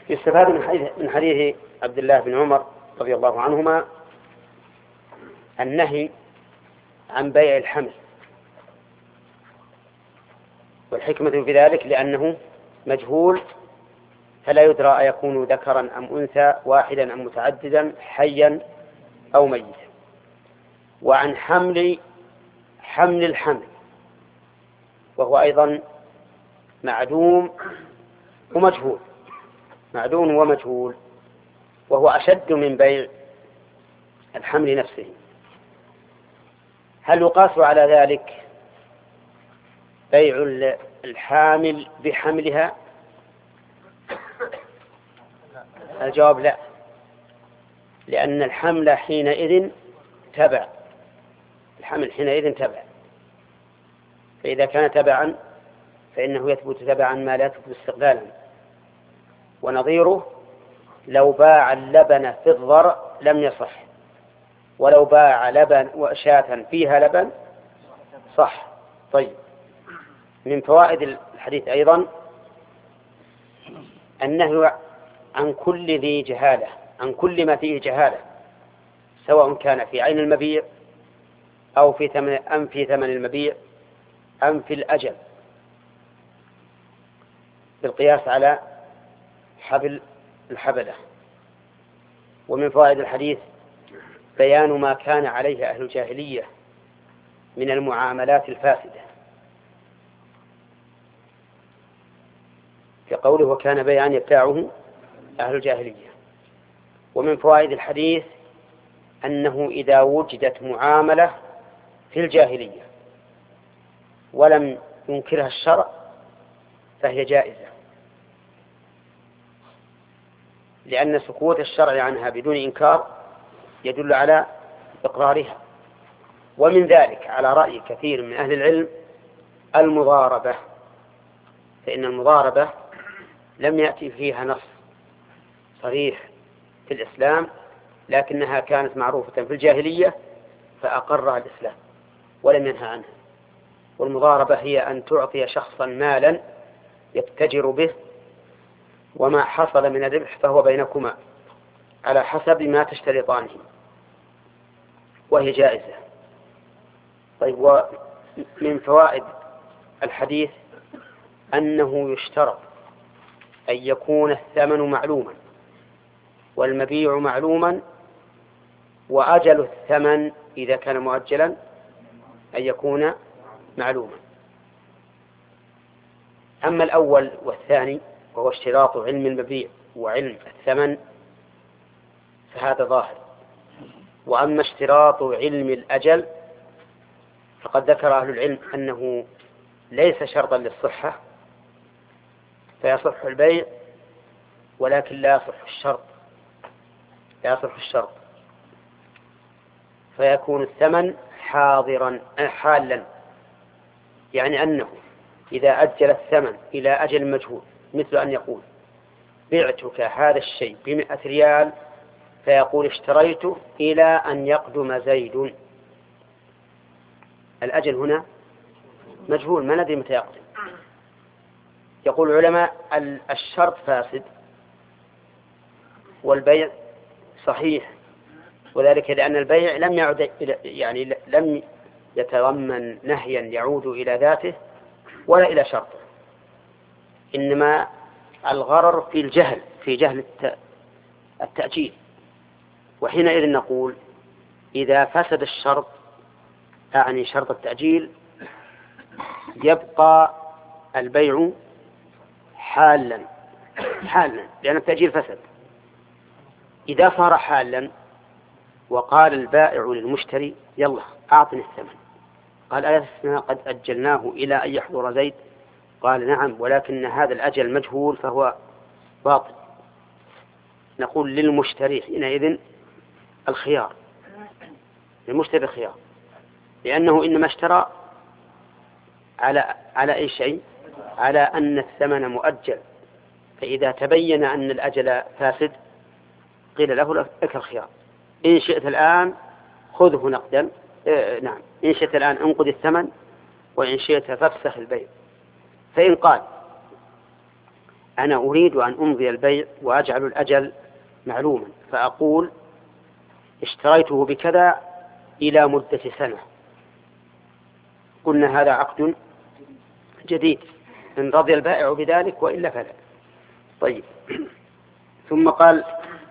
يستفاد من حديث عبد الله بن عمر رضي الله عنهما النهي عن بيع الحمل، والحكمة في ذلك لأنه مجهول فلا يدرى أيكون ذكرا أم أنثى، واحدا أم متعددا، حيا أو ميتا. وعن حمل الحمل، وهو أيضا معدوم ومجهول، وهو أشد من بيع الحمل نفسه. هل يقاس على ذلك بيع الحامل بحملها؟ الجواب لا، لأن الحمل حينئذ تبع، فإذا كان تبعا فإنه يثبت تبعا ما لا يثبت استقلالا. ونظيره لو باع اللبن في الضرع لم يصح، ولو باع لبن وشاة فيها لبن صح. طيب، من فوائد الحديث أيضا النهي عن كل ذي جهالة، عن كل ما فيه جهالة، سواء كان في عين المبيع أو في ثمن المبيع أم في الأجل، بالقياس على حبل الحبلة. ومن فوائد الحديث بيان ما كان عليه أهل الجاهلية من المعاملات الفاسدة، في قوله وكان بيعا يبتاعه أهل الجاهلية. ومن فوائد الحديث أنه إذا وجدت معاملة في الجاهلية ولم ينكرها الشرع فهي جائزة، لأن سكوت الشرع عنها بدون إنكار يدل على إقرارها. ومن ذلك على رأي كثير من أهل العلم المضاربة، فإن المضاربة لم يأتي فيها نص صريح في الإسلام، لكنها كانت معروفة في الجاهلية فأقرها الإسلام ولم ينهى عنها. والمضاربة هي أن تعطي شخصا مالا يتجر به، وما حصل من الربح فهو بينكما على حسب ما تشترطانه، وهي جائزة. طيب، ومن فوائد الحديث أنه يشترط أن يكون الثمن معلوما والمبيع معلوما، وأجل الثمن إذا كان مؤجلا أن يكون معلوما. أما الأول والثاني وهو اشتراط علم المبيع وعلم الثمن فهذا ظاهر. وأما اشتراط علم الأجل فقد ذكر أهل العلم أنه ليس شرطا للصحة، فيصح البيع ولكن لا يصح الشرط، فيكون الثمن حالا، يعني أنه إذا أجل الثمن إلى أجل مجهول، مثل أن يقول بعتك هذا الشيء ب100 ريال، فيقول اشتريته إلى أن يقدم زيد، الأجل هنا مجهول ما ندري متى يقدم. يقول العلماء الشرط فاسد والبيع صحيح، وذلك لأن البيع لم يعد لم يتضمن نهيا يعود إلى ذاته ولا إلى شرطه، إنما الغرر في جهل التأجيل. وحينئذ نقول إذا فسد الشرط، أعني شرط التأجيل، يبقى البيع حالا لأن التأجيل فسد. إذا صار حالا وقال البائع للمشتري يلا أعطني الثمن، قال ألسنا قد أجلناه إلى أن يحضر زيد؟ قال نعم، ولكن هذا الأجل مجهول فهو باطل. نقول للمشتري حينئذ الخيار، للمشتري الخيار، لأنه إنما اشترى على أي شيء؟ على أن الثمن مؤجل، فإذا تبين أن الأجل فاسد قيل له لك الخيار، إن شئت الآن خذه نقدا، نعم، إن شئت الآن انقذ الثمن، وإن شئت فافسخ البيع. فإن قال أنا أريد أن أمضي البيع وأجعل الأجل معلوما، فأقول اشتريته بكذا إلى مدة سنة، قلنا هذا عقد جديد إن رضي البائع بذلك وإلا فلا. طيب، ثم قال